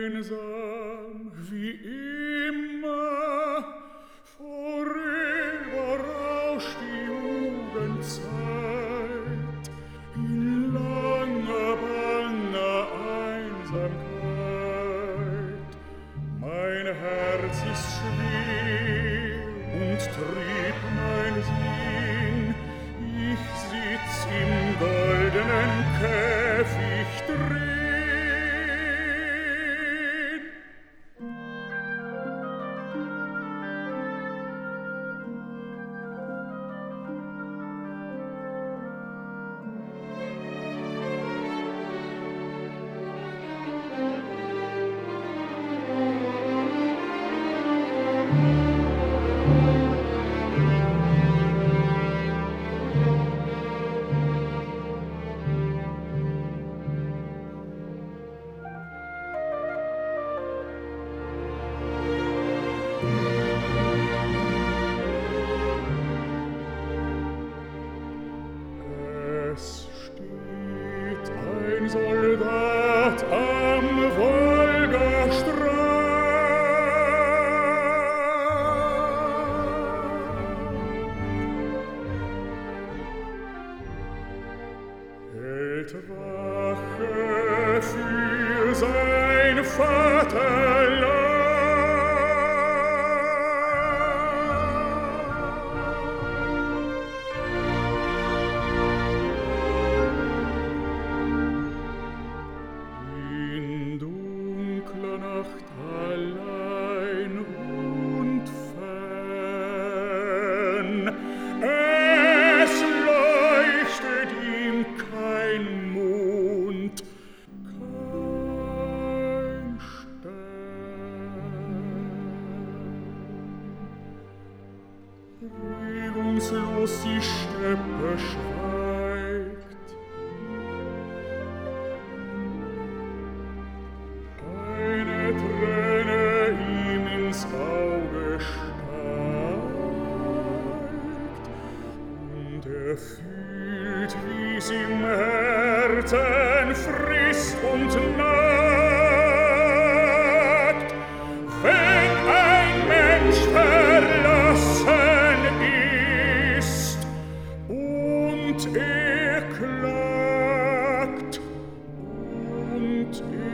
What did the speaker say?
einsam wie immer, vorüber rauscht die Jugendzeit in langer, banger Einsamkeit. Mein Herz ist schwer und trieb mein Sinn, ich sitz im goldenen Käfig drin. Soldat am Wolgastrand hält Wache für sein Vaterland. Allein und fern, es leuchtet ihm kein Mond, kein Stern. Regungslos die Steppe schweigt, Träne ihm ins Auge steigt, und fühlt, wie's im Herzen frisst und nagt. Wenn ein Mensch verlassen ist und klagt und